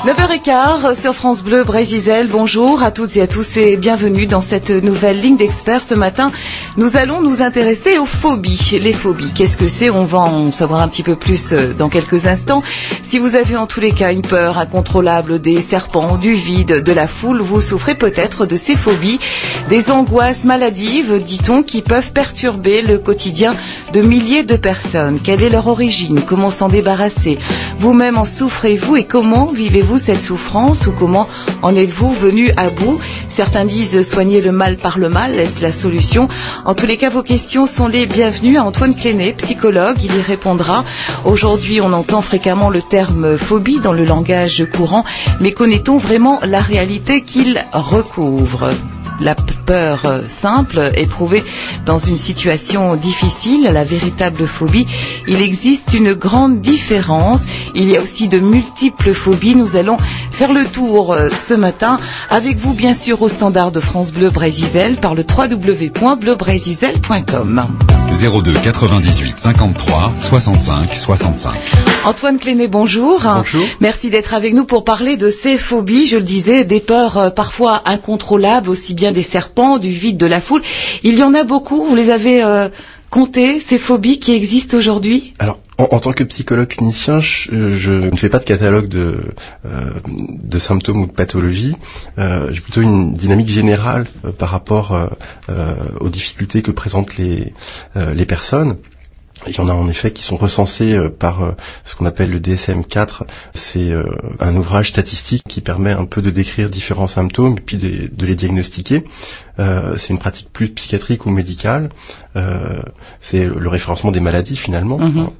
9h15 sur France Bleu Brésil. Bonjour à toutes et à tous et bienvenue dans cette nouvelle ligne d'experts. Ce matin, nous allons nous intéresser aux phobies. Les phobies, qu'est-ce que c'est? On va en savoir un petit peu plus dans quelques instants. Si vous avez en tous les cas une peur incontrôlable des serpents, du vide, de la foule, vous souffrez peut-être de ces phobies, des angoisses maladives, dit-on, qui peuvent perturber le quotidien de milliers de personnes. Quelle est leur origine? Comment s'en débarrasser? Vous-même en souffrez-vous et comment vivez-vous cette souffrance ou comment en êtes-vous venu à bout? Certains disent soigner le mal par le mal, est-ce la solution? En tous les cas, vos questions sont les bienvenues à Antoine Clénet, psychologue, il y répondra. Aujourd'hui, on entend fréquemment le terme phobie dans le langage courant, mais connaît-on vraiment la réalité qu'il recouvre? La peur simple, éprouvée dans une situation difficile, la véritable phobie. Il existe une grande différence. Il y a aussi de multiples phobies. Nous allons faire le tour ce matin avec vous, bien sûr, au standard de France Bleu Brésil par le www.bleubrésisel.com. 02 98 53 65 65. Antoine Clénet, bonjour. Bonjour. Merci d'être avec nous pour parler de ces phobies, je le disais, des peurs parfois incontrôlables, aussi bien des serpents, du vide, de la foule. Il y en a beaucoup, vous les avez comptées, ces phobies qui existent aujourd'hui? Alors, en tant que psychologue clinicien, je ne fais pas de catalogue de symptômes ou de pathologies. J'ai plutôt une dynamique générale par rapport aux difficultés que présentent les personnes. Il y en a en effet qui sont recensés par ce qu'on appelle le DSM-4. C'est un ouvrage statistique qui permet un peu de décrire différents symptômes et puis de les diagnostiquer. C'est une pratique plus psychiatrique ou médicale. C'est le référencement des maladies finalement.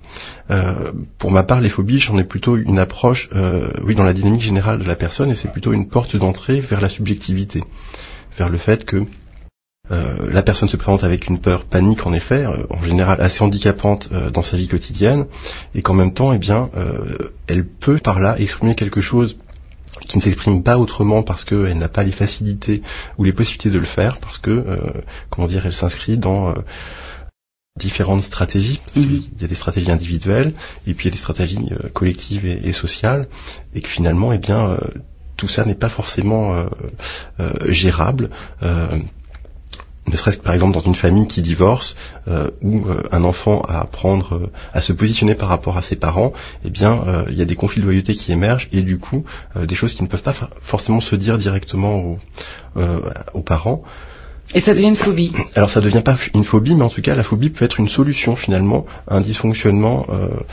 Pour ma part, les phobies, j'en ai plutôt une approche dans la dynamique générale de la personne, et c'est plutôt une porte d'entrée vers la subjectivité, vers le fait que la personne se présente avec une peur panique, en effet, en général assez handicapante dans sa vie quotidienne, et qu'en même temps, elle peut par là exprimer quelque chose qui ne s'exprime pas autrement parce qu'elle n'a pas les facilités ou les possibilités de le faire, parce que, elle s'inscrit dans différentes stratégies. Il y a des stratégies individuelles, et puis il y a des stratégies collectives et sociales, et que finalement, tout ça n'est pas forcément gérable. Ne serait-ce que par exemple dans une famille qui divorce, où un enfant a à apprendre à se positionner par rapport à ses parents, il y a des conflits de loyauté qui émergent, et du coup des choses qui ne peuvent pas forcément se dire directement aux parents. Et ça devient une phobie. Alors ça devient pas une phobie, mais en tout cas la phobie peut être une solution finalement à un dysfonctionnement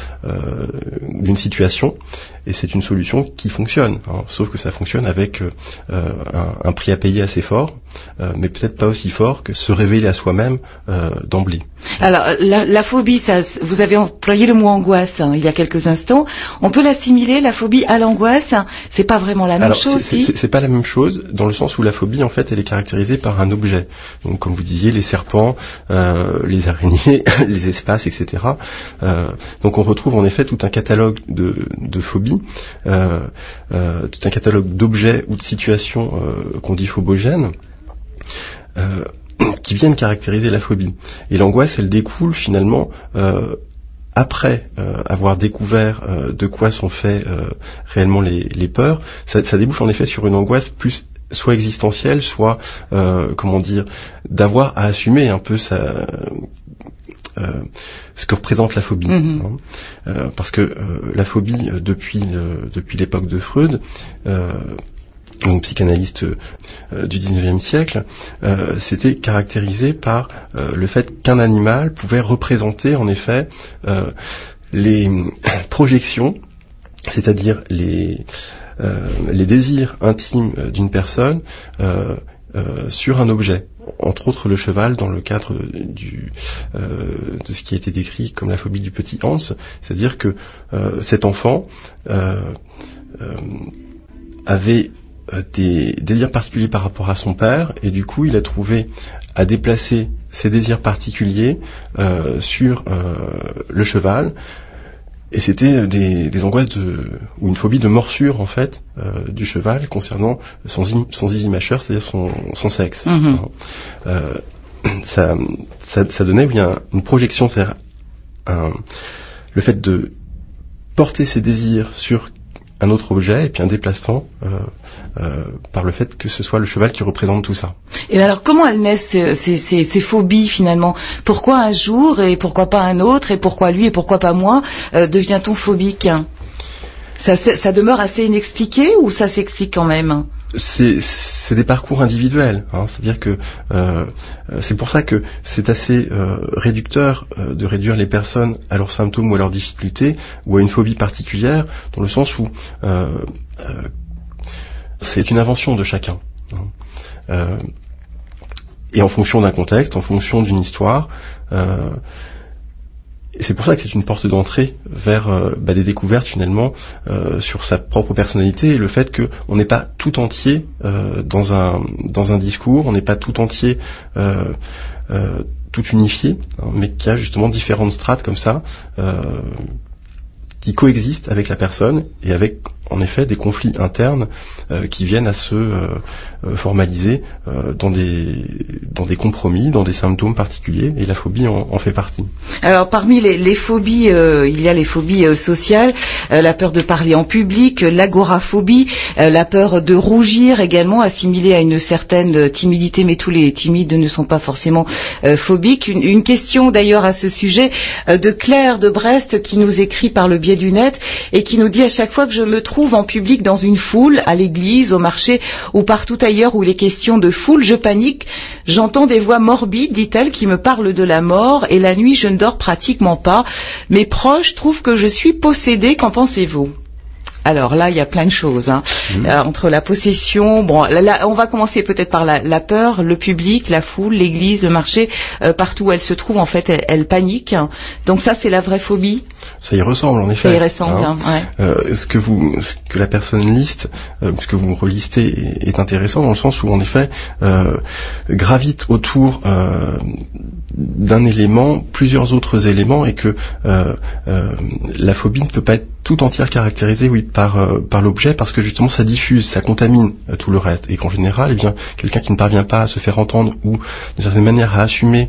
d'une situation, et c'est une solution qui fonctionne, sauf que ça fonctionne avec un prix à payer assez fort, mais peut-être pas aussi fort que se révéler à soi-même d'emblée. Alors la phobie, ça, vous avez employé le mot angoisse il y a quelques instants. On peut l'assimiler, la phobie, à l'angoisse? C'est pas vraiment la même chose, c'est pas la même chose, dans le sens où la phobie, en fait, elle est caractérisée par un objet. Donc, comme vous disiez, les serpents, les araignées, les espaces, etc. Donc, on retrouve en effet tout un catalogue de phobies, tout un catalogue d'objets ou de situations qu'on dit phobogènes, qui viennent caractériser la phobie. Et l'angoisse, elle découle finalement après avoir découvert de quoi sont faits réellement les peurs. Ça débouche en effet sur une angoisse plus soit existentielle, soit d'avoir à assumer un peu ce que représente la phobie. Parce que la phobie, depuis l'époque de Freud, donc psychanalyste du 19e siècle, c'était caractérisé par le fait qu'un animal pouvait représenter en effet les projections, c'est-à-dire les désirs intimes d'une personne sur un objet, entre autres le cheval, dans le cadre de ce qui a été décrit comme la phobie du petit Hans, c'est-à-dire que cet enfant avait des désirs particuliers par rapport à son père, et du coup il a trouvé à déplacer ces désirs particuliers sur le cheval. Et c'était des angoisses ou une phobie de morsure en fait du cheval concernant son zizi mâcheur, c'est-à-dire son sexe. Ça donnait une projection, c'est-à-dire le fait de porter ses désirs sur un autre objet et puis un déplacement par le fait que ce soit le cheval qui représente tout ça. Et alors comment elles naissent ces phobies finalement? Pourquoi un jour et pourquoi pas un autre, et pourquoi lui et pourquoi pas moi devient-on phobique? Ça demeure assez inexpliqué ou ça s'explique quand même? C'est des parcours individuels, hein, c'est-à-dire que c'est pour ça que c'est assez réducteur de réduire les personnes à leurs symptômes ou à leurs difficultés ou à une phobie particulière, dans le sens où c'est une invention de chacun, hein. Et en fonction d'un contexte, en fonction d'une histoire. Et c'est pour ça que c'est une porte d'entrée vers des découvertes finalement sur sa propre personnalité, et le fait que on n'est pas tout entier dans un discours, on n'est pas tout entier tout unifié, hein, mais qu'il y a justement différentes strates comme ça qui coexistent avec la personne, et avec en effet des conflits internes qui viennent à se formaliser dans des compromis, dans des symptômes particuliers, et la phobie en fait partie. Alors parmi les phobies, il y a les phobies sociales, la peur de parler en public, l'agoraphobie, la peur de rougir également, assimilée à une certaine timidité, mais tous les timides ne sont pas forcément phobiques. Une question d'ailleurs à ce sujet de Claire de Brest, qui nous écrit par le biais du net et qui nous dit: à chaque fois que je me trouve en public dans une foule, à l'église, au marché ou partout ailleurs où il est question de foule, je panique. J'entends des voix morbides, dit-elle, qui me parlent de la mort, et la nuit je ne dors pratiquement pas. Mes proches trouvent que je suis possédée. Qu'en pensez-vous? Alors là, il y a plein de choses, hein. Entre la possession, bon, là, on va commencer peut-être par la peur, le public, la foule, l'église, le marché, partout où elle se trouve, en fait, elle panique. Donc ça, c'est la vraie phobie. Ça y ressemble, en effet. Ça y ressemble, hein, ouais. Ce que la personne liste, ce que vous relistez est intéressant, dans le sens où, en effet, gravite autour d'un élément plusieurs autres éléments, et que la phobie ne peut pas être tout entière caractérisée, oui, par l'objet, parce que justement ça diffuse, ça contamine tout le reste, et qu'en général, eh bien, quelqu'un qui ne parvient pas à se faire entendre, ou d'une certaine manière à assumer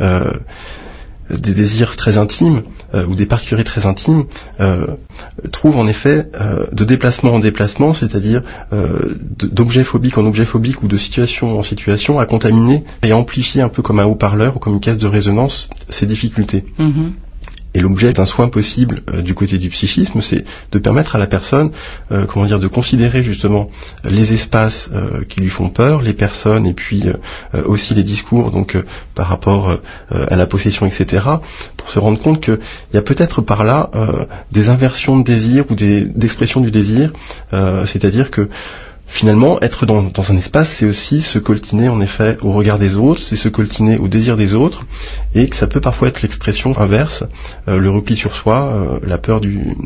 des désirs très intimes ou des particularités très intimes, trouve en effet de déplacement en déplacement, c'est-à-dire d'objet phobique en objet phobique, ou de situation en situation, à contaminer et à amplifier un peu comme un haut-parleur ou comme une caisse de résonance ces difficultés. Mm-hmm. Et l'objet d'un soin possible du côté du psychisme, c'est de permettre à la personne, de considérer justement les espaces qui lui font peur, les personnes, et puis aussi les discours, donc par rapport à la possession, etc., pour se rendre compte qu'il y a peut-être par là des inversions de désir ou d'expression du désir, c'est-à-dire que finalement, être dans un espace, c'est aussi se coltiner en effet au regard des autres, c'est se coltiner au désir des autres, et que ça peut parfois être l'expression inverse, le repli sur soi, la peur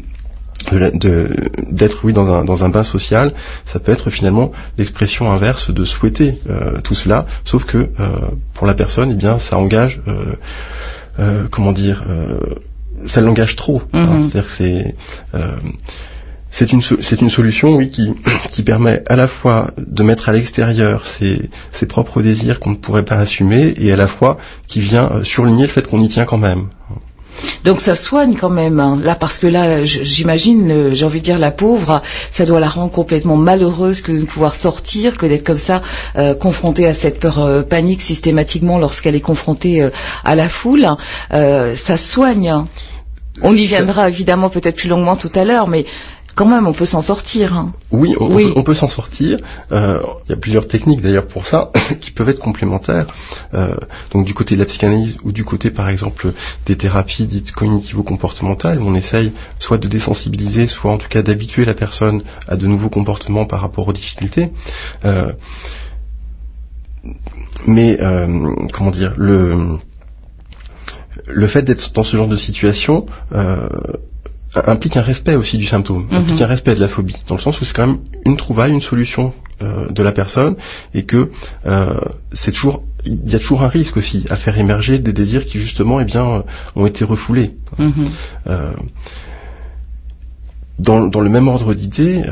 d'être dans un bain social. Ça peut être finalement l'expression inverse de souhaiter tout cela, sauf que pour la personne, eh bien, ça engage, ça l'engage trop. Mm-hmm. Hein, c'est-à-dire que c'est une solution, oui, qui permet à la fois de mettre à l'extérieur ses propres désirs qu'on ne pourrait pas assumer, et à la fois qui vient surligner le fait qu'on y tient quand même. Donc ça soigne quand même, hein. Là, parce que là, j'imagine, j'ai envie de dire, la pauvre, ça doit la rendre complètement malheureuse que de ne pouvoir sortir, que d'être comme ça, confrontée à cette peur panique systématiquement lorsqu'elle est confrontée à la foule. Ça soigne. On y viendra évidemment peut-être plus longuement tout à l'heure, mais quand même, on peut s'en sortir. Hein. Oui, on peut s'en sortir. Il y a plusieurs techniques d'ailleurs pour ça, qui peuvent être complémentaires. Donc du côté de la psychanalyse, ou du côté par exemple des thérapies dites cognitivo-comportementales, où on essaye soit de désensibiliser, soit en tout cas d'habituer la personne à de nouveaux comportements par rapport aux difficultés. Le fait d'être dans ce genre de situation implique un respect aussi du symptôme, implique un respect de la phobie, dans le sens où c'est quand même une trouvaille, une solution de la personne, et que il y a toujours un risque aussi à faire émerger des désirs qui justement, ont été refoulés. Dans le même ordre d'idées,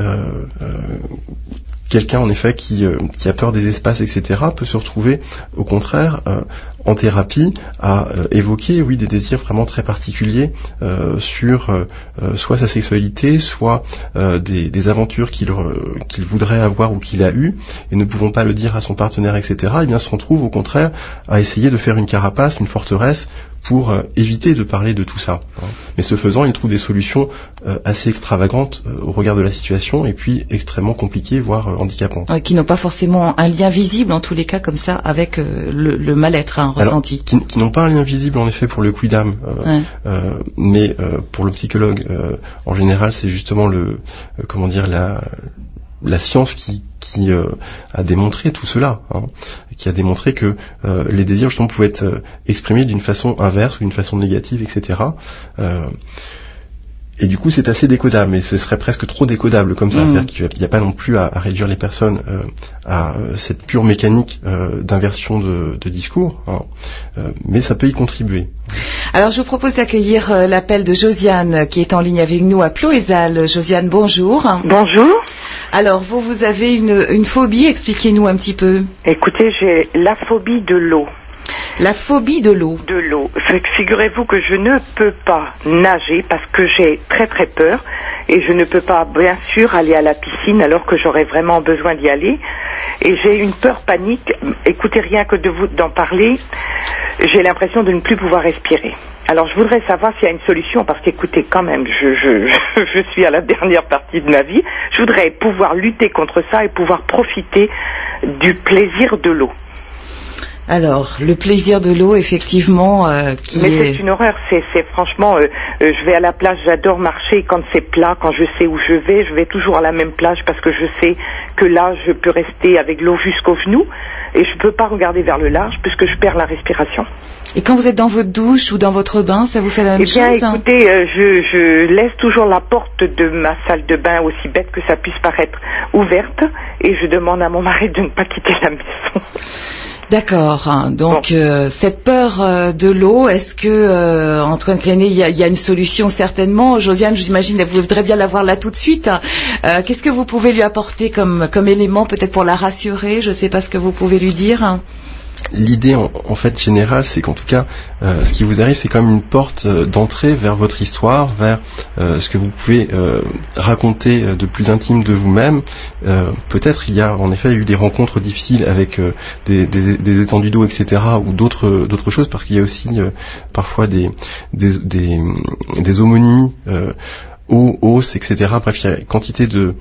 quelqu'un en effet qui a peur des espaces, etc., peut se retrouver au contraire en thérapie à évoquer, oui, des désirs vraiment très particuliers sur soit sa sexualité, soit des aventures qu'il voudrait avoir ou qu'il a eues et ne pouvant pas le dire à son partenaire, etc. Et bien se retrouve au contraire à essayer de faire une carapace, une forteresse pour éviter de parler de tout ça. Mais ce faisant, il trouve des solutions assez extravagantes au regard de la situation et puis extrêmement compliquées, voire handicapantes. Qui n'ont pas forcément un lien visible, en tous les cas, comme ça, avec le mal-être ressenti. Alors, qui n'ont pas un lien visible, en effet, pour le quidam, mais pour le psychologue, en général, c'est justement la science qui a démontré tout cela, qui a démontré que les désirs justement pouvaient être exprimés d'une façon inverse ou d'une façon négative, etc. Et du coup, c'est assez décodable, mais ce serait presque trop décodable comme ça. C'est-à-dire qu'il n'y a pas non plus à réduire les personnes à cette pure mécanique d'inversion de discours, mais ça peut y contribuer. Alors, je vous propose d'accueillir l'appel de Josiane, qui est en ligne avec nous à Ploëzal. Josiane, bonjour. Bonjour. Alors, vous avez une phobie, expliquez-nous un petit peu. Écoutez, j'ai la phobie de l'eau. La phobie de l'eau. De l'eau. Figurez-vous que je ne peux pas nager parce que j'ai très très peur et je ne peux pas bien sûr aller à la piscine alors que j'aurais vraiment besoin d'y aller et j'ai une peur panique. Écoutez, rien que d'en parler, j'ai l'impression de ne plus pouvoir respirer. Alors je voudrais savoir s'il y a une solution parce qu'écoutez quand même, je suis à la dernière partie de ma vie. Je voudrais pouvoir lutter contre ça et pouvoir profiter du plaisir de l'eau. Alors, le plaisir de l'eau, effectivement, Mais c'est une horreur, c'est franchement, je vais à la plage, j'adore marcher quand c'est plat, quand je sais où je vais toujours à la même plage parce que je sais que là, je peux rester avec l'eau jusqu'aux genoux et je peux pas regarder vers le large puisque je perds la respiration. Et quand vous êtes dans votre douche ou dans votre bain, ça vous fait la même chose? Eh bien, écoutez, je laisse toujours la porte de ma salle de bain, aussi bête que ça puisse paraître, ouverte et je demande à mon mari de ne pas quitter la maison. D'accord. Donc cette peur de l'eau, est-ce que Antoine Cléné, il y a une solution certainement. Josiane, j'imagine, vous voudrez bien la voir là tout de suite. Qu'est-ce que vous pouvez lui apporter comme élément, peut-être pour la rassurer? Je ne sais pas ce que vous pouvez lui dire. L'idée en fait générale, c'est qu'en tout cas, ce qui vous arrive, c'est comme une porte d'entrée vers votre histoire, vers ce que vous pouvez raconter de plus intime de vous-même. Peut-être il y a en effet eu des rencontres difficiles avec des étendues d'eau, etc., ou d'autres choses, parce qu'il y a aussi parfois des homonymies. Eau, hausse, etc. Bref, il y a une quantité de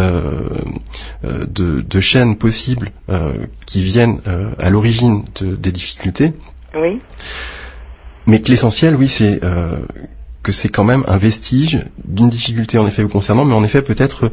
chaînes possibles qui viennent à l'origine des difficultés. Oui. Mais que l'essentiel, oui, c'est que c'est quand même un vestige d'une difficulté en effet vous concernant, mais en effet peut-être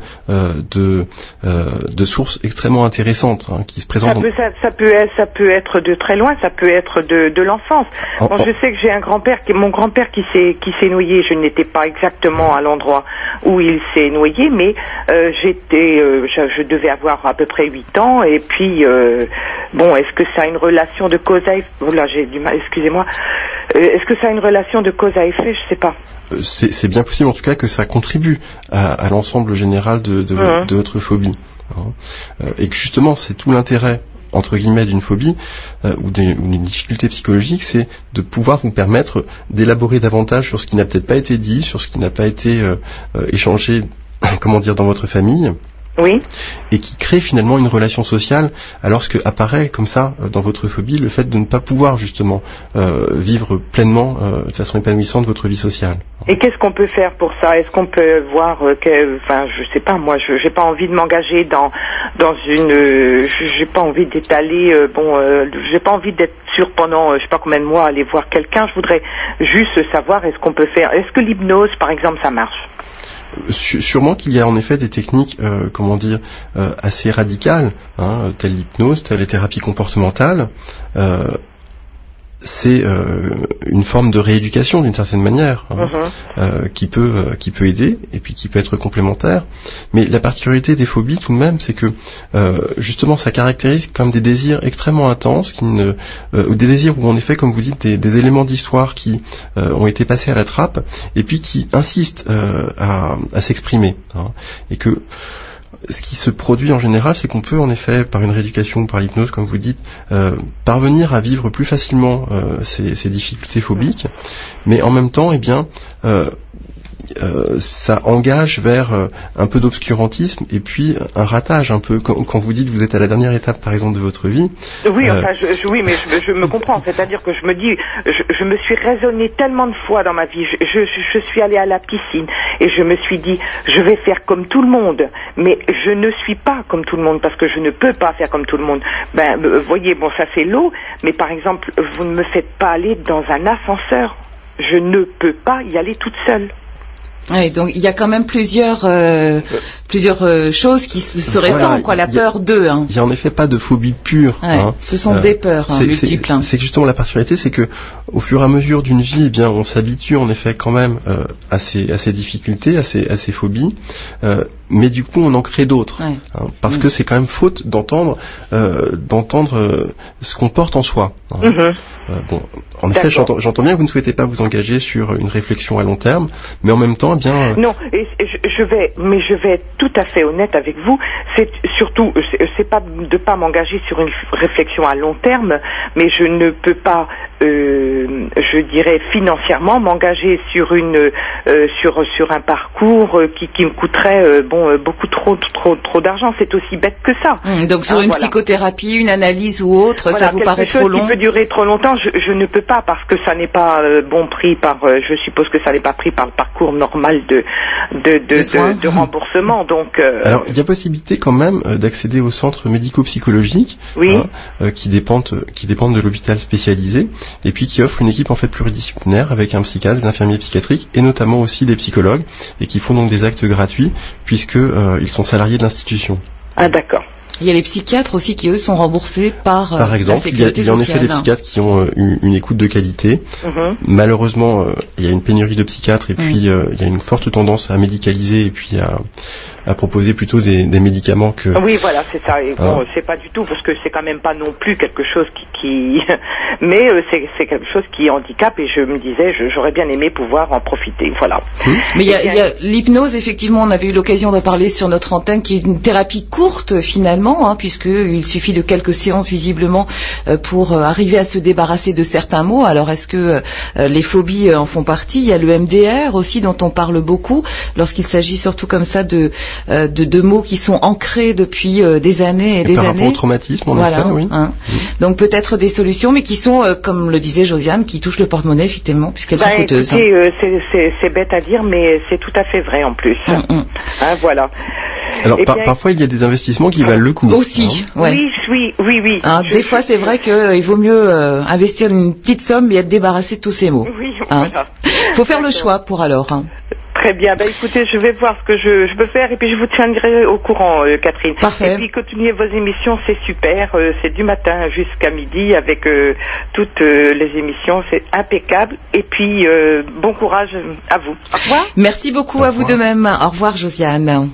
de sources extrêmement intéressantes qui se présentent. Ça peut être de très loin, ça peut être de l'enfance. Bon, je sais que j'ai mon grand-père qui s'est noyé. Je n'étais pas exactement à l'endroit où il s'est noyé, mais je devais avoir à peu près 8 ans. Et puis bon, est-ce que ça a une relation de cause à effet? Là, j'ai du mal. Excusez-moi. Est-ce que ça a une relation de cause à effet? Je sais pas. C'est bien possible en tout cas que ça contribue à l'ensemble général de votre phobie. Et que justement c'est tout l'intérêt entre guillemets d'une phobie ou d'une difficulté psychologique, c'est de pouvoir vous permettre d'élaborer davantage sur ce qui n'a peut-être pas été dit, sur ce qui n'a pas été échangé, dans votre famille. Oui. Et qui crée finalement une relation sociale, alors que apparaît comme ça dans votre phobie le fait de ne pas pouvoir justement vivre pleinement de façon épanouissante votre vie sociale. Et qu'est-ce qu'on peut faire pour ça? Est-ce qu'on peut voir je sais pas, moi j'ai pas envie de m'engager dans une j'ai pas envie d'étaler j'ai pas envie d'être sûr pendant je sais pas combien de mois aller voir quelqu'un. Je voudrais juste savoir est-ce qu'on peut faire, est-ce que l'hypnose par exemple ça marche? Sûrement qu'il y a en effet des techniques, assez radicales, telles l'hypnose, telles les thérapies comportementales. C'est une forme de rééducation d'une certaine manière, qui peut aider et puis qui peut être complémentaire. Mais la particularité des phobies tout de même, c'est que justement ça caractérise comme des désirs extrêmement intenses, ou des désirs où en effet, comme vous dites, des éléments d'histoire qui ont été passés à la trappe et puis qui insistent à s'exprimer, et que ce qui se produit en général, c'est qu'on peut en effet, par une rééducation ou par l'hypnose, comme vous dites, parvenir à vivre plus facilement ces difficultés phobiques, mais en même temps, ça engage vers un peu d'obscurantisme et puis un ratage un peu quand vous dites que vous êtes à la dernière étape par exemple de votre vie. Oui, enfin, oui, mais je me comprends. C'est-à-dire que je me dis, je me suis raisonné tellement de fois dans ma vie. Je suis allée à la piscine et je me suis dit, je vais faire comme tout le monde. Mais je ne suis pas comme tout le monde parce que je ne peux pas faire comme tout le monde. Voyez, bon, ça c'est l'eau, mais par exemple, vous ne me faites pas aller dans un ascenseur. Je ne peux pas y aller toute seule. Oui, donc il y a quand même plusieurs choses qui se ressemblent, quoi. La peur d'eux. Il y a en effet pas de phobie pure. Ouais, ce sont des peurs multiples. C'est justement la particularité, c'est que au fur et à mesure d'une vie, on s'habitue en effet quand même à ces difficultés, à ces phobies. Mais du coup, on en crée d'autres, parce que c'est quand même faute d'entendre ce qu'on porte en soi. En effet, j'entends bien que vous ne souhaitez pas vous engager sur une réflexion à long terme, mais en même temps, non, je vais être tout à fait honnête avec vous. C'est surtout, c'est pas de pas m'engager sur une réflexion à long terme, mais je ne peux pas, je dirais financièrement, m'engager sur sur un parcours qui me coûterait beaucoup trop d'argent. C'est aussi bête que ça. Donc sur une psychothérapie, une analyse ou autre, ça vous paraît trop long? Quelque chose qui peut durer trop longtemps, je ne peux pas, parce que ça n'est pas pris par, je suppose que ça n'est pas pris par le parcours normal de remboursement. Donc alors il y a possibilité quand même d'accéder aux centres médico-psychologiques, qui dépendent de l'hôpital spécialisé, et puis qui offrent une équipe en fait pluridisciplinaire avec un psychiatre, des infirmiers psychiatriques et notamment aussi des psychologues, et qui font donc des actes gratuits puisque ils sont salariés de l'institution. Ah d'accord. Il y a les psychiatres aussi qui, eux, sont remboursés par exemple, la sécurité il y a en effet des psychiatres qui ont une écoute de qualité. Malheureusement, il y a une pénurie de psychiatres et puis il y a une forte tendance à médicaliser et puis à proposer plutôt des médicaments que... Oui, voilà, c'est ça. Et bon, c'est pas du tout, parce que c'est quand même pas non plus quelque chose qui... Mais c'est quelque chose qui handicape, et je me disais, j'aurais bien aimé pouvoir en profiter, voilà. Mais il y a l'hypnose, effectivement, on avait eu l'occasion d'en parler sur notre antenne, qui est une thérapie courte, finalement, puisqu'il suffit de quelques séances, visiblement, pour arriver à se débarrasser de certains mots. Alors, est-ce que les phobies en font partie? Il y a le MDR aussi, dont on parle beaucoup, lorsqu'il s'agit surtout comme ça de mots qui sont ancrés depuis des années et des années. Par rapport au traumatisme, en effet, oui. Donc peut-être des solutions, mais qui sont, comme le disait Josiane, qui touchent le porte-monnaie, effectivement, puisqu'elles sont coûteuses. Écoutez, c'est bête à dire, mais c'est tout à fait vrai en plus. Voilà. Alors parfois il y a des investissements qui valent le coup. Aussi, Oui. Des fois c'est vrai qu'il vaut mieux investir une petite somme et être débarrassé de tous ces mots. Oui, voilà. Faut faire le choix pour alors. Très bien. Écoutez, je vais voir ce que je peux faire et puis je vous tiendrai au courant, Catherine. Parfait. Et puis continuez vos émissions, c'est super. C'est du matin jusqu'à midi avec toutes les émissions, c'est impeccable. Et puis bon courage à vous. Au revoir. Merci beaucoup à vous de même. Au revoir, Josiane.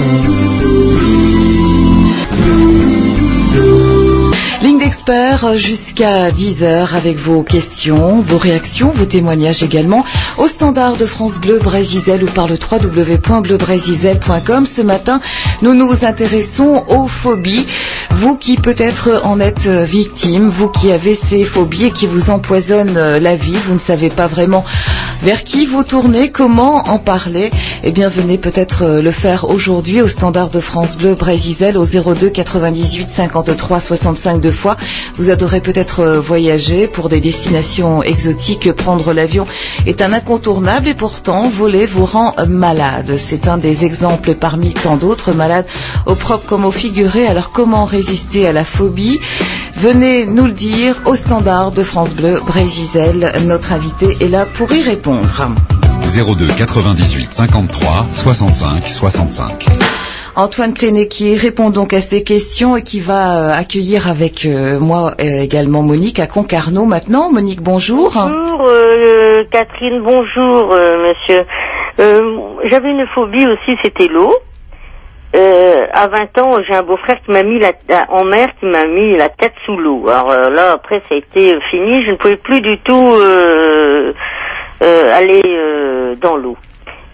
Ligne d'experts jusqu'à 10h avec vos questions, vos réactions, vos témoignages également au standard de France Bleu Brésil ou par le www.bleubrésisel.com. Ce matin, nous nous intéressons aux phobies. Vous qui peut-être en êtes victime, vous qui avez ces phobies et qui vous empoisonnent la vie, vous ne savez pas vraiment vers qui vous tournez, comment en parler, eh bien venez peut-être le faire aujourd'hui au standard de France Bleu Brésil au 02 98 53 65 deux fois. Vous adorez peut-être voyager pour des destinations exotiques, prendre l'avion est un incontournable et pourtant voler vous rend malade. C'est un des exemples parmi tant d'autres, malades au propre comme au figuré. Alors comment résister à la phobie? Venez nous le dire au standard de France Bleu Brésil. Notre invité est là pour y répondre. 02 98 53 65 65. Antoine Cléné qui répond donc à ces questions et qui va accueillir avec moi également Monique à Concarneau maintenant. Monique, bonjour. Bonjour Catherine, bonjour monsieur. J'avais une phobie aussi, c'était l'eau. À 20 ans, j'ai un beau-frère qui m'a mis en mer, qui m'a mis la tête sous l'eau. Alors là, après, ça a été fini. Je ne pouvais plus du tout aller dans l'eau.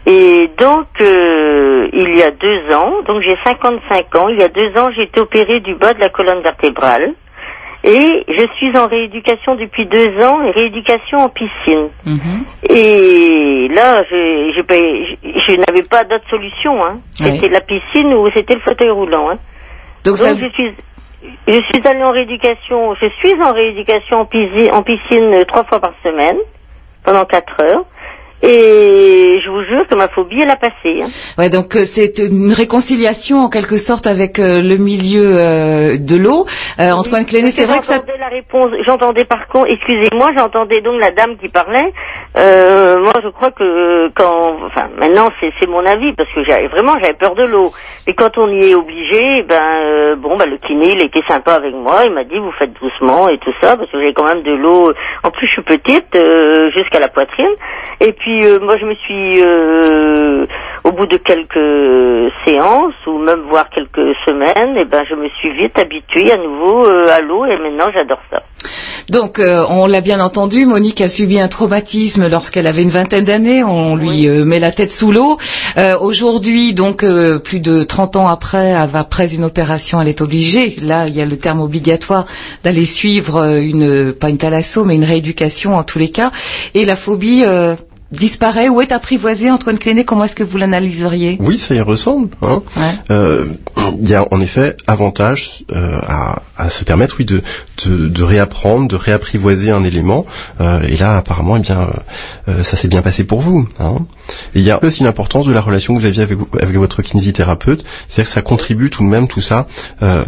Et donc, il y a 2 ans, donc j'ai 55 ans, il y a 2 ans, j'ai été opérée du bas de la colonne vertébrale. Et je suis en rééducation depuis 2 ans, et rééducation en piscine. Et là, je n'avais pas d'autre solution. Hein. C'était la piscine ou c'était le fauteuil roulant. Hein. Donc je suis allée en rééducation. Je suis en rééducation en piscine 3 fois par semaine pendant 4 heures. Et je vous jure que ma phobie, elle a passé. Hein. Ouais, donc c'est une réconciliation en quelque sorte avec le milieu de l'eau. Antoine Clénet, c'est vrai que ça... J'entendais la réponse, j'entendais par contre, excusez-moi, j'entendais donc la dame qui parlait. Moi, je crois que maintenant c'est mon avis parce que j'avais peur de l'eau. Et quand on y est obligé, le kiné, il était sympa avec moi. Il m'a dit, vous faites doucement et tout ça parce que j'avais quand même de l'eau. En plus, je suis petite, jusqu'à la poitrine. Et puis moi je me suis au bout de quelques séances ou même voire quelques semaines, je me suis vite habituée à nouveau à l'eau et maintenant j'adore ça. Donc on l'a bien entendu, Monique a subi un traumatisme lorsqu'elle avait une vingtaine d'années, on lui met la tête sous l'eau. Aujourd'hui, donc plus de 30 ans après une opération, elle est obligée, là il y a le terme obligatoire, d'aller suivre pas une thalasso mais une rééducation en tous les cas, et la phobie disparaît ou est apprivoisée. Antoine Clénet, comment est-ce que vous l'analyseriez? Oui, ça y ressemble. Hein. Il y a en effet avantage à se permettre, de réapprendre, de réapprivoiser un élément. Et là, apparemment, ça s'est bien passé pour vous. Hein. Et il y a aussi l'importance de la relation que vous aviez avec votre kinésithérapeute. C'est-à-dire que ça contribue tout de même, tout ça, à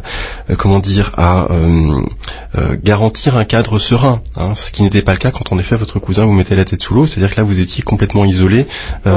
garantir un cadre serein. Hein, ce qui n'était pas le cas quand en effet votre cousin vous mettait la tête sous l'eau. C'est-à-dire que là, vous étiez complètement isolé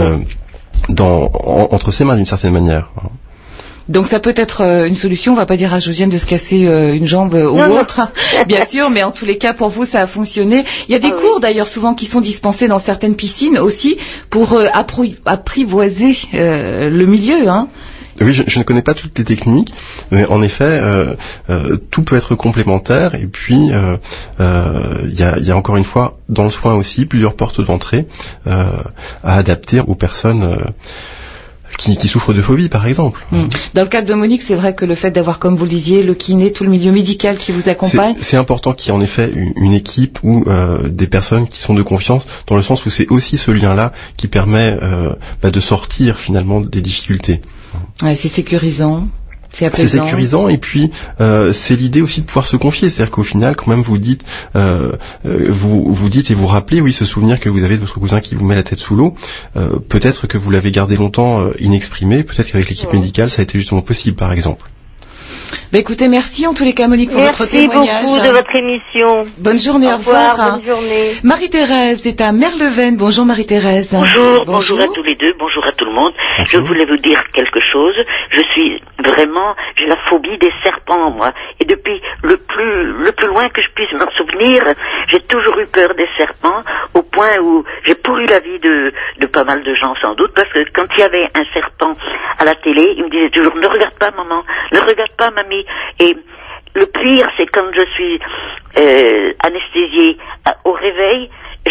entre ses mains d'une certaine manière. Donc ça peut être une solution, on va pas dire à Josiane de se casser une jambe ou autre, bien sûr, mais en tous les cas pour vous ça a fonctionné. Il y a des cours d'ailleurs souvent qui sont dispensés dans certaines piscines aussi pour apprivoiser le milieu. Hein. Oui, je ne connais pas toutes les techniques, mais en effet, tout peut être complémentaire. Et puis, il y a encore une fois, dans le soin aussi, plusieurs portes d'entrée à adapter aux personnes qui souffrent de phobie, par exemple. Dans le cadre de Monique, c'est vrai que le fait d'avoir, comme vous le disiez, le kiné, tout le milieu médical qui vous accompagne... C'est important qu'il y ait en effet une équipe ou des personnes qui sont de confiance, dans le sens où c'est aussi ce lien-là qui permet de sortir finalement des difficultés. Ouais, c'est sécurisant. C'est sécurisant et puis c'est l'idée aussi de pouvoir se confier, c'est-à-dire qu'au final quand même vous dites vous dites et vous rappelez ce souvenir que vous avez de votre cousin qui vous met la tête sous l'eau, peut-être que vous l'avez gardé longtemps inexprimé, peut-être qu'avec l'équipe médicale ça a été justement possible par exemple. Écoutez, merci en tous les cas Monique pour votre témoignage. Merci beaucoup de votre émission. Bonne journée, au revoir. Bonne journée. Marie-Thérèse est à Merleven. Bonjour Marie-Thérèse. Bonjour à tous les deux, bonjour à tout le monde. Bonjour. Je voulais vous dire quelque chose. J'ai la phobie des serpents, moi. Et depuis le plus loin que je puisse m'en souvenir, j'ai toujours eu peur des serpents, au point où j'ai pourri la vie de pas mal de gens sans doute, parce que quand il y avait un serpent à la télé, il me disait toujours, ne regarde pas maman, ne regarde pas mamie. Et le pire, c'est quand je suis anesthésiée au réveil,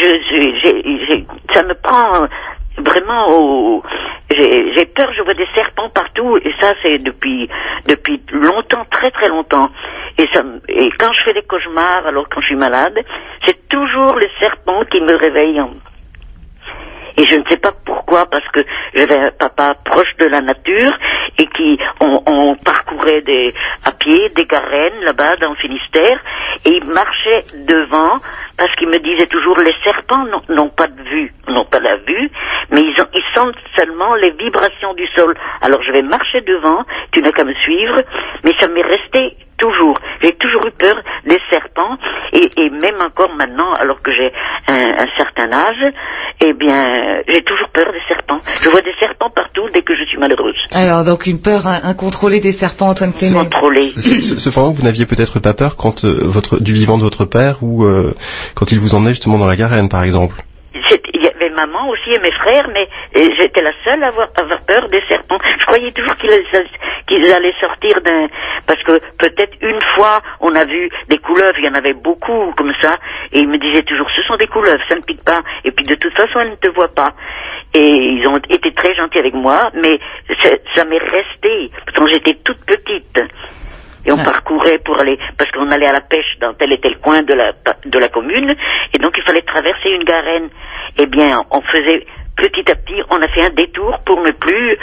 ça me prend vraiment j'ai peur, je vois des serpents partout, et ça c'est depuis longtemps, très très longtemps. Et quand je fais des cauchemars, alors quand je suis malade, c'est toujours les serpents qui me réveillent. Et je ne sais pas pourquoi, parce que j'avais un papa proche de la nature et on parcourait à pied des garennes là-bas dans le Finistère, et il marchait devant parce qu'il me disait toujours les serpents n'ont pas de vue, n'ont pas la vue, mais ils sentent seulement les vibrations du sol. Alors je vais marcher devant, tu n'as qu'à me suivre, mais ça m'est resté toujours. J'ai toujours eu peur des serpents, et même encore maintenant, alors que j'ai un certain âge, j'ai toujours peur des serpents. Je vois des serpents partout dès que je suis malheureuse. Alors donc une peur incontrôlée des serpents, Antoine Clénet. Contrôlée. Cependant, vous n'aviez peut-être pas peur quand du vivant de votre père, ou quand il vous emmenait justement dans la garenne, par exemple. Il y avait maman aussi et mes frères, mais j'étais la seule à avoir peur des serpents. Je croyais toujours qu'ils allaient sortir Parce que peut-être une fois, on a vu des couleuvres, il y en avait beaucoup comme ça, et ils me disaient toujours, ce sont des couleuvres, ça ne pique pas, et puis de toute façon, elles ne te voient pas. Et ils ont été très gentils avec moi, mais ça m'est resté, quand j'étais toute petite. Et on parcourait pour aller, parce qu'on allait à la pêche dans tel et tel coin de la commune, et donc il fallait traverser une garenne. Eh bien, on faisait, petit à petit, on a fait un détour pour ne plus,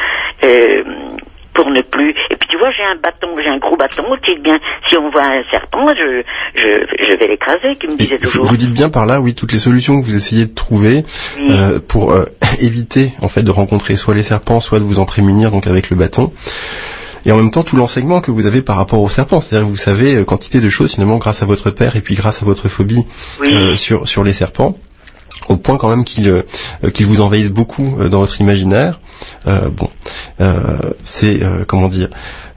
et puis tu vois, j'ai un gros bâton, tu dis bien, si on voit un serpent, je vais l'écraser, qui me disait toujours. Vous dites bien par là, oui, toutes les solutions que vous essayez de trouver, oui. Pour éviter, en fait, de rencontrer soit les serpents, soit de vous en prémunir, donc avec le bâton. Et en même temps, tout l'enseignement que vous avez par rapport aux serpents, c'est-à-dire que vous savez quantité de choses, finalement, grâce à votre père, et puis grâce à votre phobie, oui. Sur les serpents, au point quand même qu'ils vous envahissent beaucoup dans votre imaginaire. C'est comment dire,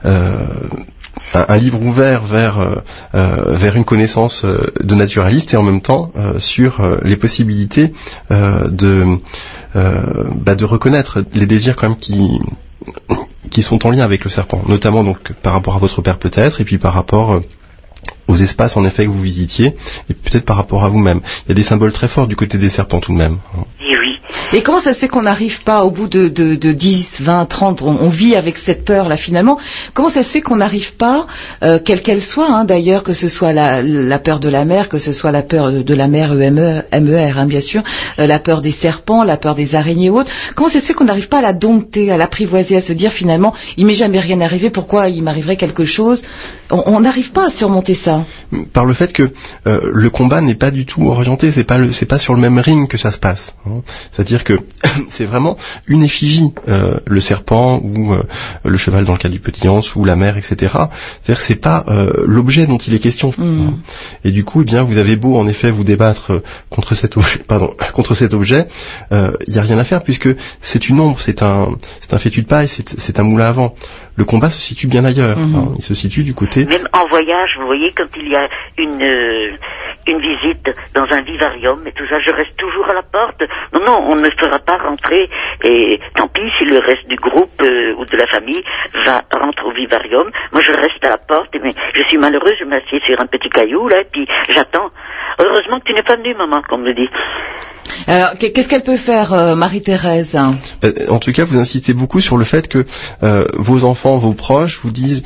un livre ouvert vers une connaissance de naturaliste, et en même temps sur les possibilités de reconnaître les désirs quand même qui sont en lien avec le serpent, notamment donc par rapport à votre père peut-être, et puis par rapport aux espaces en effet que vous visitiez, et peut-être par rapport à vous-même. Il y a des symboles très forts du côté des serpents tout de même. Et comment ça se fait qu'on n'arrive pas, au bout de 10, 20, 30, on vit avec cette peur-là finalement, comment ça se fait qu'on n'arrive pas, quelle qu'elle soit, hein, d'ailleurs, que ce soit la peur de la mer, que ce soit la peur de la mer MER, bien sûr, la peur des serpents, la peur des araignées ou autres, comment ça se fait qu'on n'arrive pas à la dompter, à l'apprivoiser, à se dire finalement, il m'est jamais rien arrivé, pourquoi il m'arriverait quelque chose? On n'arrive pas à surmonter ça. Par le fait que le combat n'est pas du tout orienté, c'est pas sur le même ring que ça se passe, hein. C'est-à-dire que c'est vraiment une effigie, le serpent ou le cheval dans le cas du petit anse ou la mer, etc. C'est-à-dire que c'est pas l'objet dont il est question. Et du coup, eh bien, vous avez beau en effet vous débattre contre cet objet, il y a rien à faire puisque c'est une ombre, c'est un fétu de paille, c'est un moulin à vent. Le combat se situe bien ailleurs. Hein, il se situe du côté. Même en voyage, vous voyez, quand il y a une visite dans un vivarium et tout ça, je reste toujours à la porte. Non, on ne me fera pas rentrer. Et tant pis si le reste du groupe ou de la famille rentre au vivarium. Moi, je reste à la porte. Mais je suis malheureuse, je m'assieds sur un petit caillou là et puis j'attends. Heureusement que tu n'es pas venue, maman, comme me dit. Alors, qu'est-ce qu'elle peut faire, Marie-Thérèse? En tout cas, vous insistez beaucoup sur le fait que vos enfants, vos proches vous disent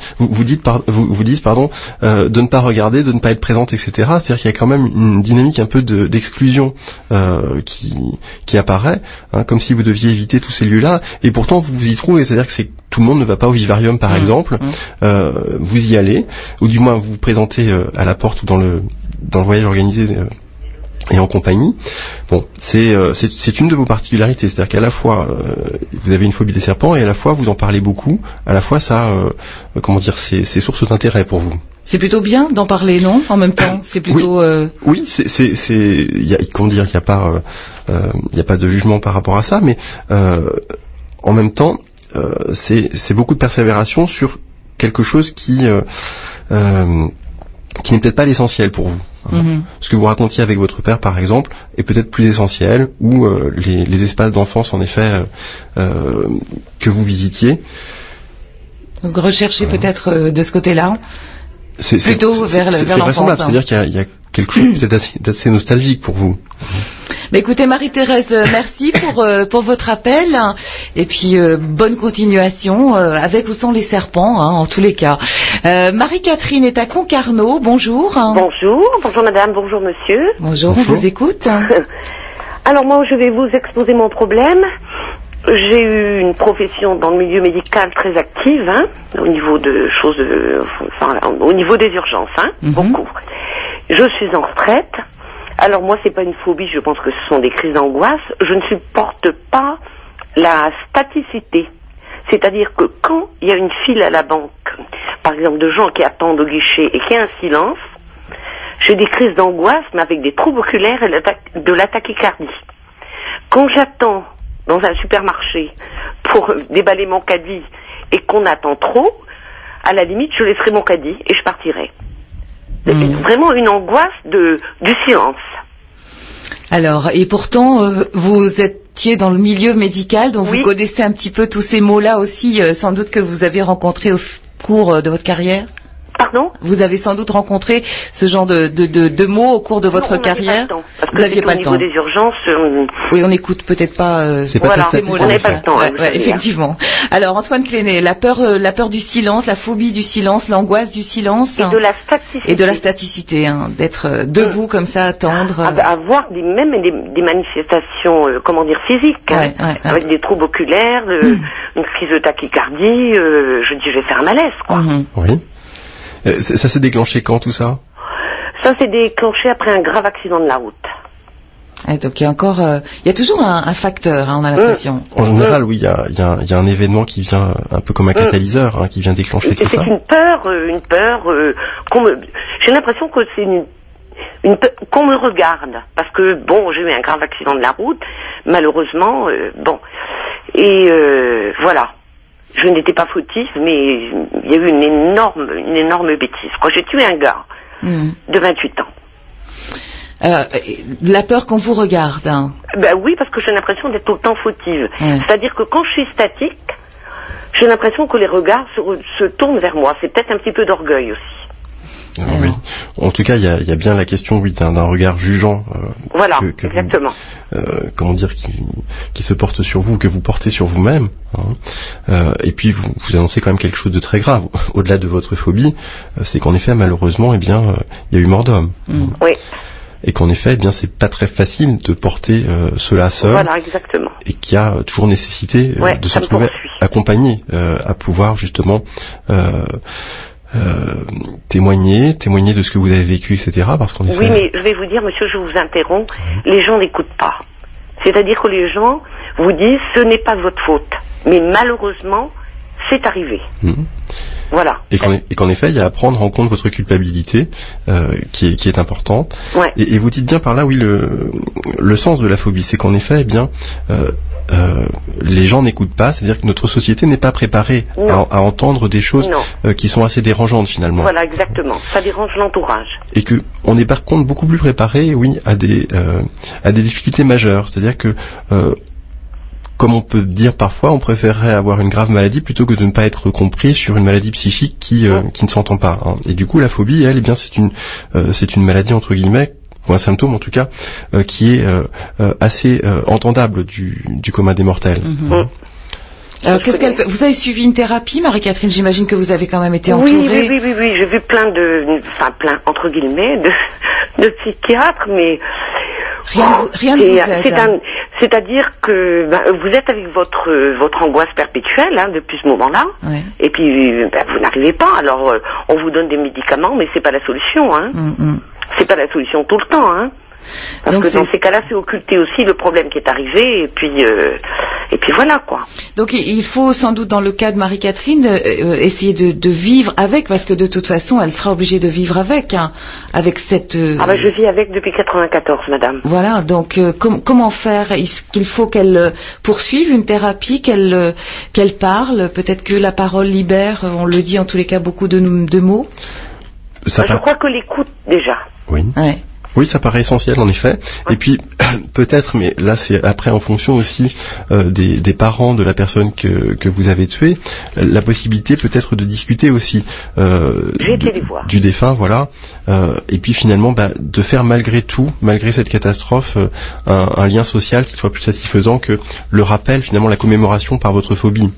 de ne pas regarder, de ne pas être présente, etc. C'est-à-dire qu'il y a quand même une dynamique un peu d'exclusion qui apparaît, hein, comme si vous deviez éviter tous ces lieux-là. Et pourtant, vous vous y trouvez. C'est-à-dire que tout le monde ne va pas au vivarium, par exemple. Vous y allez, ou du moins vous vous présentez à la porte ou dans le voyage organisé. Et en compagnie, bon, c'est une de vos particularités, c'est-à-dire qu'à la fois vous avez une phobie des serpents et à la fois vous en parlez beaucoup, à la fois ça, c'est source d'intérêt pour vous. C'est plutôt bien d'en parler, non? En même temps, c'est plutôt. Oui, il y a pas de jugement par rapport à ça, mais en même temps, c'est beaucoup de persévération sur quelque chose qui n'est peut-être pas l'essentiel pour vous. Ce que vous racontiez avec votre père, par exemple, est peut-être plus essentiel, ou les espaces d'enfance, en effet, que vous visitiez. Donc rechercher peut-être de ce côté-là, plutôt vers l'enfance. C'est vraisemblable, c'est-à-dire qu'il y a quelque chose peut-être d'assez nostalgique pour vous. Mais écoutez, Marie-Thérèse, merci pour votre appel, et puis bonne continuation avec ou sans les serpents, hein, en tous les cas. Marie-Catherine est à Concarneau, bonjour. Bonjour madame, bonjour monsieur. Bonjour, on vous écoute. Alors moi je vais vous exposer mon problème. J'ai eu une profession dans le milieu médical très active, hein, au niveau de choses, au niveau des urgences, hein, beaucoup. Je suis en retraite. Alors moi, c'est pas une phobie, je pense que ce sont des crises d'angoisse. Je ne supporte pas la staticité. C'est-à-dire que quand il y a une file à la banque, par exemple de gens qui attendent au guichet et qu'il y a un silence, j'ai des crises d'angoisse, mais avec des troubles oculaires et de la tachycardie. Quand j'attends dans un supermarché pour déballer mon caddie et qu'on attend trop, à la limite, je laisserai mon caddie et je partirai. C'est vraiment une angoisse du silence. Alors, et pourtant, vous étiez dans le milieu médical, donc vous connaissez un petit peu tous ces mots-là aussi, sans doute que vous avez rencontrés au cours de votre carrière. Pardon ? Vous avez sans doute rencontré ce genre de mots au cours de votre carrière. Pas le temps, parce vous que n'aviez pas le temps. Au niveau des urgences. Oui, on n'écoute peut-être pas. C'est pas voilà, très statique. on n'avait pas le temps. Effectivement. Alors Antoine Cléné, la peur du silence, la phobie du silence, l'angoisse du silence. Et de la staticité. Et de la staticité, d'être debout comme ça, attendre. Avoir même des manifestations, physiques, avec des troubles oculaires, une crise de tachycardie. Je dis, je vais faire un malaise, quoi. Oui. Ça s'est déclenché quand, tout ça ? Ça s'est déclenché après un grave accident de la route. Donc il y a toujours un facteur, on a l'impression. En général, oui, il y a un événement qui vient un peu comme un catalyseur, qui vient déclencher tout ça. C'est une peur. J'ai l'impression que c'est une peur qu'on me regarde, parce que j'ai eu un grave accident de la route, malheureusement, voilà. Je n'étais pas fautif, mais il y a eu une énorme bêtise. J'ai tué un gars de 28 ans. La peur qu'on vous regarde. Oui, parce que j'ai l'impression d'être tout le temps fautive. C'est-à-dire que quand je suis statique, j'ai l'impression que les regards se tournent vers moi. C'est peut-être un petit peu d'orgueil aussi. Oui. En tout cas, il y a bien la question, d'un regard jugeant. Voilà, exactement. Qui se porte sur vous, que vous portez sur vous-même. Et puis vous annoncez quand même quelque chose de très grave. Au-delà de votre phobie, c'est qu'en effet, malheureusement, il y a eu mort d'homme. Oui. Et qu'en effet, c'est pas très facile de porter cela seul. Voilà, exactement. Et qu'il y a toujours nécessité de se retrouver accompagné à pouvoir justement témoigner de ce que vous avez vécu, etc. Parce qu'en effet... Oui, mais je vais vous dire, monsieur, je vous interromps, les gens n'écoutent pas. C'est-à-dire que les gens vous disent, ce n'est pas votre faute. Mais malheureusement, c'est arrivé. Voilà. Et qu'en effet, il y a à prendre en compte votre culpabilité, qui est importante. Ouais. Et vous dites bien par là, oui, le sens de la phobie, c'est qu'en effet, les gens n'écoutent pas, c'est-à-dire que notre société n'est pas préparée à entendre des choses qui sont assez dérangeantes finalement. Voilà, exactement. Ça dérange l'entourage. Et que on est par contre beaucoup plus préparé, à des difficultés majeures, c'est-à-dire que comme on peut dire parfois, on préférerait avoir une grave maladie plutôt que de ne pas être compris sur une maladie psychique qui ne s'entend pas. Et du coup, la phobie, elle, c'est une maladie entre guillemets, ou un symptôme en tout cas, qui est assez entendable du commun des mortels. Alors, vous avez suivi une thérapie, Marie-Catherine? J'imagine que vous avez quand même été entourée. Oui. J'ai vu plein entre guillemets de psychiatres, mais rien ne vous aide. C'est-à-dire que vous êtes avec votre angoisse perpétuelle depuis ce moment-là, et puis vous n'arrivez pas. Alors on vous donne des médicaments, mais c'est pas la solution. C'est pas la solution tout le temps. Parce que dans ces cas-là, c'est occulter aussi le problème qui est arrivé, et puis voilà quoi. Donc il faut sans doute, dans le cas de Marie-Catherine, essayer de vivre avec, parce que de toute façon, elle sera obligée de vivre avec cette. Je vis avec depuis 94, madame. Voilà. Donc comment faire? Est-ce qu'il faut qu'elle poursuive une thérapie, qu'elle parle? Peut-être que la parole libère. On le dit en tous les cas beaucoup de mots. Je crois que l'écoute déjà. Oui. Ouais. Oui, ça paraît essentiel en effet. Et puis peut-être, mais là c'est après en fonction aussi des parents de la personne que vous avez tuée, la possibilité peut-être de discuter aussi du défunt, voilà. Et puis finalement, de faire malgré cette catastrophe, un lien social qui soit plus satisfaisant que le rappel, finalement, la commémoration par votre phobie.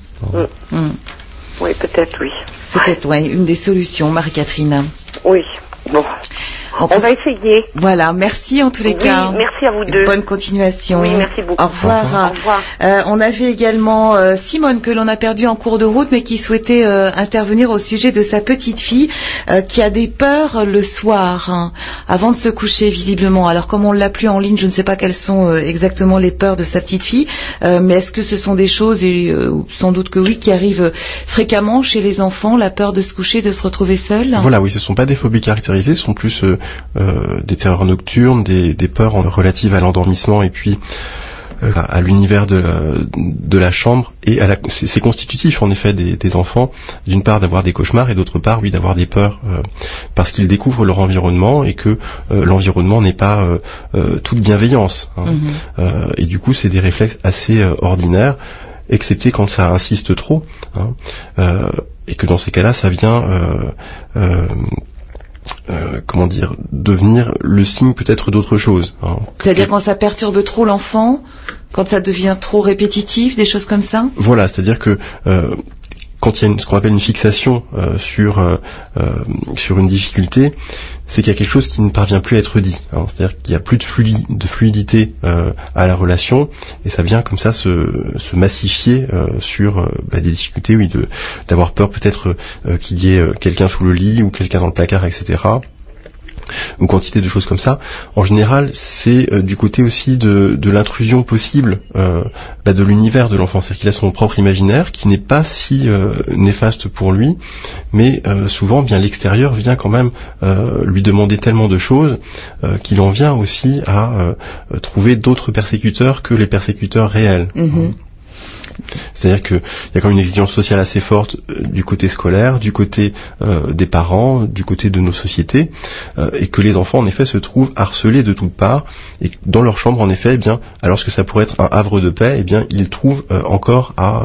Oui, peut-être, oui. Peut-être, une des solutions, Marie-Catherine. Oui, bon. On va essayer. Voilà, merci en tous les cas. Merci à vous deux. Bonne continuation. Oui, merci beaucoup. Au revoir. On avait également Simone que l'on a perdue en cours de route, mais qui souhaitait intervenir au sujet de sa petite fille qui a des peurs le soir, avant de se coucher visiblement. Alors comme on l'a plus en ligne, je ne sais pas quelles sont exactement les peurs de sa petite fille, mais est-ce que ce sont des choses, et sans doute que oui, qui arrivent fréquemment chez les enfants, la peur de se coucher, de se retrouver seul? Voilà, oui, ce ne sont pas des phobies caractérisées, ce sont plus des terreurs nocturnes, des peurs relatives à l'endormissement et puis à l'univers de la chambre, et c'est constitutif en effet des enfants, d'une part d'avoir des cauchemars et d'autre part d'avoir des peurs parce qu'ils découvrent leur environnement et que l'environnement n'est pas toute bienveillance. Et du coup c'est des réflexes assez ordinaires, excepté quand ça insiste trop. et que dans ces cas-là, ça vient devenir le signe peut-être d'autre chose. Hein. C'est-à-dire quand ça perturbe trop l'enfant, quand ça devient trop répétitif, des choses comme ça? Voilà, c'est-à-dire que quand il y a ce qu'on appelle une fixation sur une difficulté, c'est qu'il y a quelque chose qui ne parvient plus à être dit. Hein. C'est-à-dire qu'il n'y a plus de fluidité à la relation, et ça vient comme ça se massifier sur des difficultés, oui, d'avoir peur peut-être qu'il y ait quelqu'un sous le lit ou quelqu'un dans le placard, etc. Une quantité de choses comme ça. En général, c'est du côté aussi de l'intrusion possible de l'univers de l'enfant. C'est-à-dire qu'il a son propre imaginaire qui n'est pas si néfaste pour lui, mais souvent bien l'extérieur vient quand même lui demander tellement de choses qu'il en vient aussi à trouver d'autres persécuteurs que les persécuteurs réels. Mmh. C'est-à-dire qu'il y a quand même une exigence sociale assez forte du côté scolaire, du côté des parents, du côté de nos sociétés, et que les enfants en effet se trouvent harcelés de toutes parts, et dans leur chambre en effet, eh bien, alors que ça pourrait être un havre de paix, eh bien, ils trouvent encore à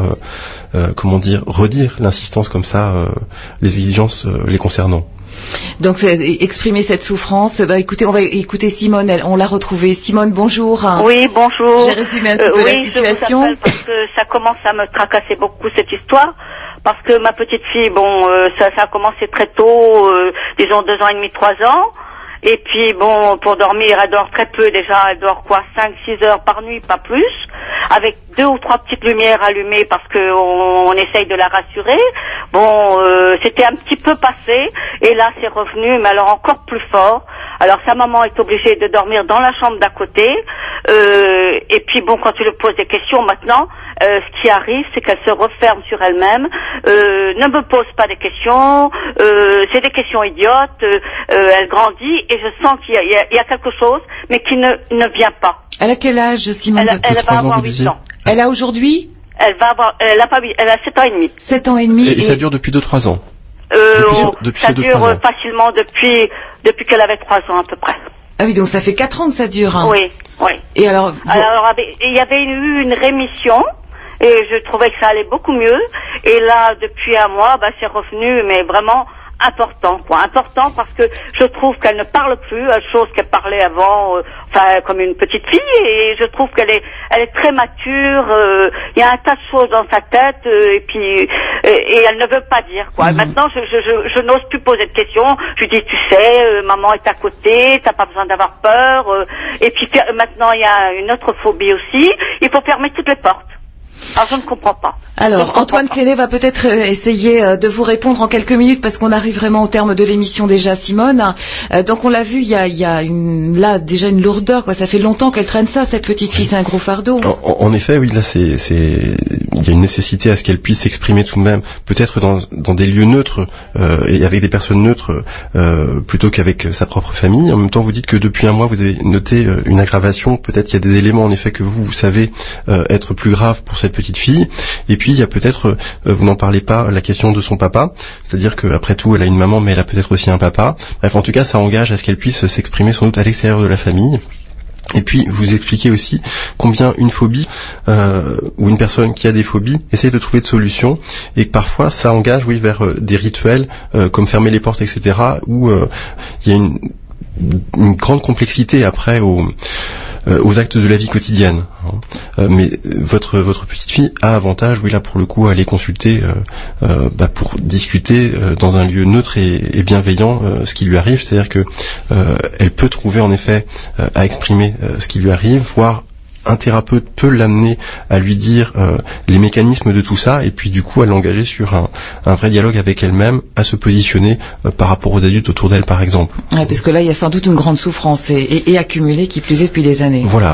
redire l'insistance comme ça, les exigences les concernant. Donc exprimer cette souffrance, écoutez, on va écouter Simone, on l'a retrouvée. Simone, bonjour. Oui, bonjour. J'ai résumé un petit peu la situation. Oui, je vous appelle parce que ça commence à me tracasser beaucoup cette histoire, parce que ma petite fille, ça a commencé très tôt, disons 2 ans et demi, 3 ans. Et puis pour dormir, elle dort très peu déjà, elle dort 5-6 heures par nuit, pas plus, avec 2 ou 3 petites lumières allumées parce que on essaye de la rassurer. C'était un petit peu passé, et là c'est revenu, mais alors encore plus fort. Alors sa maman est obligée de dormir dans la chambre d'à côté, et puis quand tu lui poses des questions maintenant, ce qui arrive, c'est qu'elle se referme sur elle-même, ne me pose pas des questions, c'est des questions idiotes, elle grandit, et je sens qu'il y a quelque chose, mais qui ne vient pas. Elle a quel âge, Simone? Elle va avoir 8 ans. Elle a aujourd'hui? Elle a 7 ans et demi. 7 ans et demi. Et ça dure depuis 2-3 ans? Depuis ça dure facilement depuis qu'elle avait 3 ans à peu près. Ah oui, donc ça fait 4 ans que ça dure. Hein. Oui. Et alors il y avait eu une rémission, et je trouvais que ça allait beaucoup mieux. Et là, depuis un mois, c'est revenu, mais vraiment important parce que je trouve qu'elle ne parle plus, chose qu'elle parlait avant, comme une petite fille, et je trouve qu'elle est très mature, il y a un tas de choses dans sa tête, et elle ne veut pas dire, quoi. Maintenant, je n'ose plus poser de questions, je dis, tu sais, maman est à côté, t'as pas besoin d'avoir peur, et puis maintenant, il y a une autre phobie aussi, il faut fermer toutes les portes. Alors je ne comprends pas. Alors Antoine Clénet va peut-être essayer de vous répondre en quelques minutes, parce qu'on arrive vraiment au terme de l'émission déjà, Simone. Donc on l'a vu, il y a déjà une lourdeur, quoi. Ça fait longtemps qu'elle traîne ça, cette petite fille, c'est un gros fardeau. En effet, oui, là il y a une nécessité à ce qu'elle puisse s'exprimer tout de même, peut-être dans des lieux neutres et avec des personnes neutres plutôt qu'avec sa propre famille. En même temps, vous dites que depuis un mois vous avez noté une aggravation. Peut-être qu'il y a des éléments en effet que vous savez être plus graves pour cette petite fille. Et puis il y a peut-être, vous n'en parlez pas, la question de son papa, c'est-à-dire qu'après tout elle a une maman, mais elle a peut-être aussi un papa. Bref, en tout cas ça engage à ce qu'elle puisse s'exprimer sans doute à l'extérieur de la famille. Et puis vous expliquez aussi combien une phobie ou une personne qui a des phobies essaye de trouver de solutions, et que parfois ça engage vers des rituels comme fermer les portes, etc., où il y a une grande complexité après aux actes de la vie quotidienne. Mais votre petite fille a avantage, là pour le coup, à aller consulter pour discuter dans un lieu neutre et bienveillant ce qui lui arrive. C'est-à-dire que elle peut trouver en effet à exprimer ce qui lui arrive, voire un thérapeute peut l'amener à lui dire les mécanismes de tout ça, et puis du coup à l'engager sur un vrai dialogue avec elle-même, à se positionner par rapport aux adultes autour d'elle, par exemple. Ouais, parce que là il y a sans doute une grande souffrance et accumulée qui plus est depuis des années. Voilà,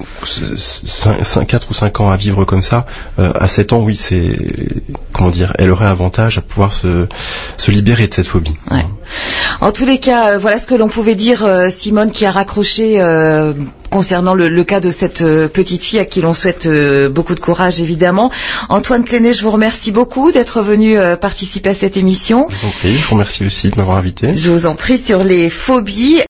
4 ou 5 ans à vivre comme ça, à 7 ans, oui, c'est, elle aurait avantage à pouvoir se libérer de cette phobie. Ouais. En tous les cas, voilà ce que l'on pouvait dire, Simone, qui a raccroché concernant le cas de cette petite fille à qui l'on souhaite beaucoup de courage, évidemment. Antoine Clénet, je vous remercie beaucoup d'être venu participer à cette émission. Je vous en prie, je vous remercie aussi de m'avoir invité. Je vous en prie, sur les phobies.